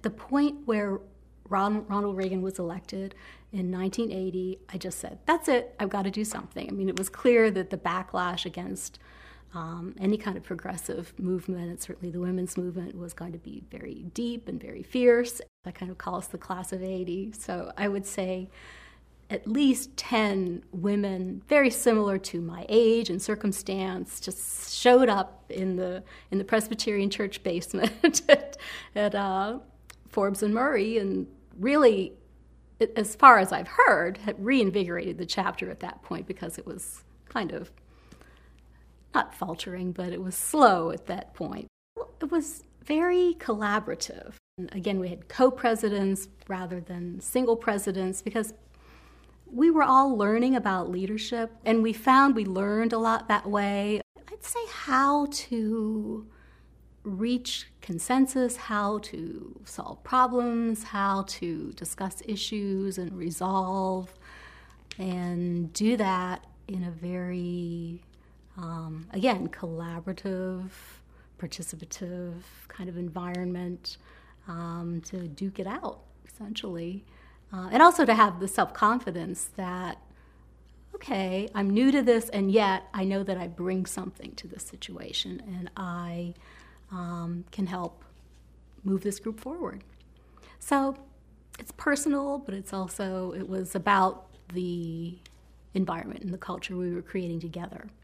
the point where Ronald Reagan was elected in 1980, I just said, that's it, I've got to do something. I mean, it was clear that the backlash against any kind of progressive movement, and certainly the women's movement, was going to be very deep and very fierce. I kind of call us the class of 80. So I would say at least 10 women very similar to my age and circumstance just showed up in the Presbyterian church basement at Forbes and Murray, and really, as far as I've heard, had reinvigorated the chapter at that point, because it was kind of not faltering, but it was slow at that point. It was very collaborative. And again, we had co-presidents rather than single presidents, because we were all learning about leadership, and we found we learned a lot that way. I'd say how to reach consensus, how to solve problems, how to discuss issues and resolve, and do that in a very, again, collaborative, participative kind of environment, to duke it out, essentially. And also to have the self-confidence that, okay, I'm new to this, and yet I know that I bring something to this situation, and I can help move this group forward. So it's personal, but it was about the environment and the culture we were creating together.